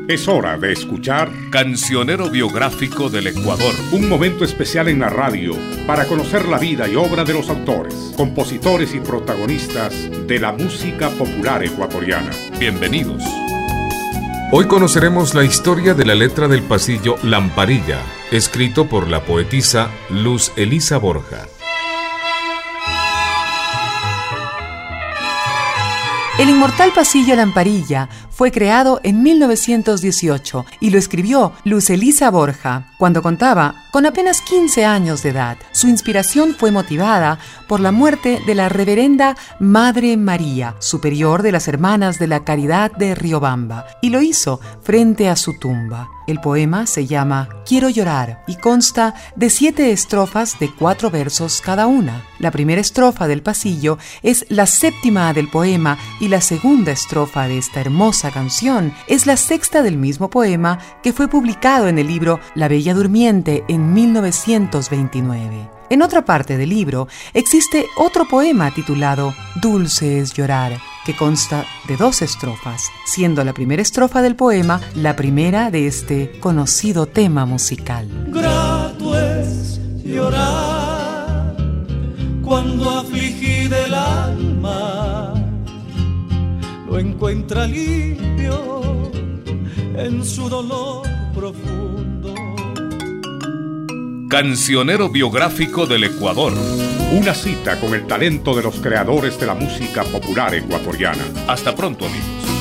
Es hora de escuchar Cancionero Biográfico del Ecuador. Un momento especial en la radio para conocer la vida y obra de los autores, compositores y protagonistas de la música popular ecuatoriana. Bienvenidos. Hoy conoceremos la historia de la letra del pasillo Lamparilla, escrito por la poetisa Luz Elisa Borja. El inmortal pasillo Lamparilla fue creado en 1918 y lo escribió Luz Elisa Borja cuando contaba con apenas 15 años de edad. Su inspiración fue motivada por la muerte de la reverenda Madre María, superior de las Hermanas de la Caridad de Riobamba, y lo hizo frente a su tumba. El poema se llama Quiero llorar y consta de 7 estrofas de 4 versos cada una. La primera estrofa del pasillo es la séptima del poema y la segunda estrofa de esta hermosa canción es la sexta del mismo poema que fue publicado en el libro La Bella Durmiente en 1929. En otra parte del libro existe otro poema titulado Dulce es llorar, que consta de 2 estrofas, siendo la primera estrofa del poema la primera de este conocido tema musical. Grato es llorar cuando afligida el alma lo encuentra alivio en su dolor profundo. Cancionero Biográfico del Ecuador. Una cita con el talento de los creadores de la música popular ecuatoriana. Hasta pronto, amigos.